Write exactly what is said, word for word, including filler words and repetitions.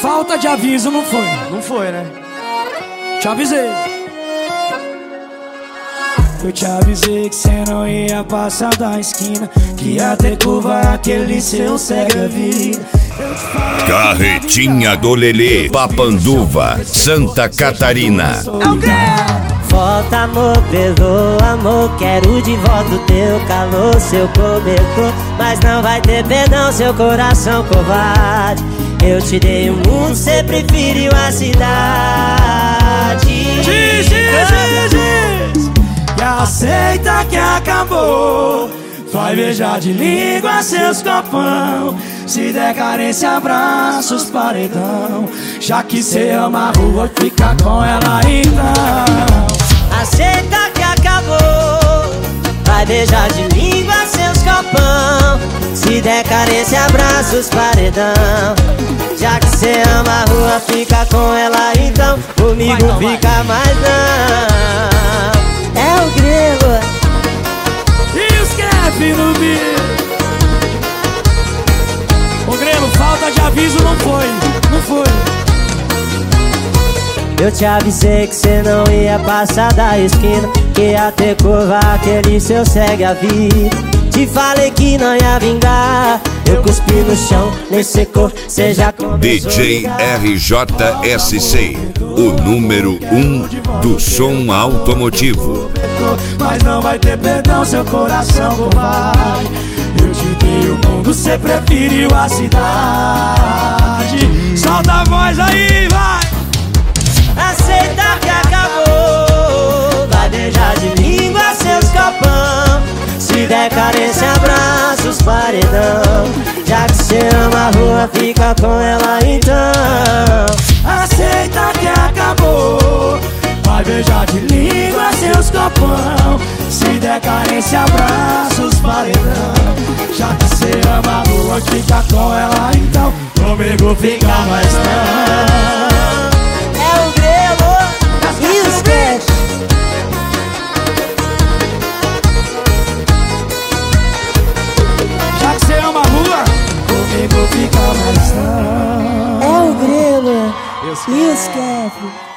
falta de aviso não foi. Não foi, né? Te avisei. Eu te avisei que cê não ia passar da esquina, que ia ter curva aquele seu cega vida. Carretinha do Lelê, Papanduva, Santa Catarina. É o Grêmio. Volta, amor, perdoa, amor. Quero de volta o teu calor, seu cobertor. Mas não vai ter perdão, seu coração covarde. Eu te dei o mundo, cê preferiu a cidade. Diz, diz, diz, diz. E aceita que acabou. Vai beijar de língua seus copão. Se der carência, abraços, paredão. Já que cê ama a rua, fica com ela então. Aceita que acabou. Vai beijar de língua seus copão. Se der carência, abraços, paredão. Já que cê ama a rua, fica com ela então. Comigo vai, não, fica vai. Mais não. É o Grego. E os Kef no beat. Ô Grego, falta de aviso não foi. Não foi. Eu te avisei que cê não ia passar da esquina, que ia ter curva aquele seu segue a vida. Te falei que não ia vingar. Eu cuspi no chão, nem secou, cê já começou. D J R J S C, o número um do som automotivo. Mas não vai ter perdão, seu coração covarde. Eu te dei o mundo, cê preferiu a cidade. Solta a voz aí, vai! Aceita que acabou. Vai beijar de língua seus copão. Se der carência, abraços, paredão. Já que cê ama a rua, fica com ela então. Aceita que acabou. Vai beijar de língua seus copão. Se der carência, abraços, paredão. Já que cê ama a rua, fica com ela então. Comigo fica mais não. Fica mais não. É o Grilo e os Kef.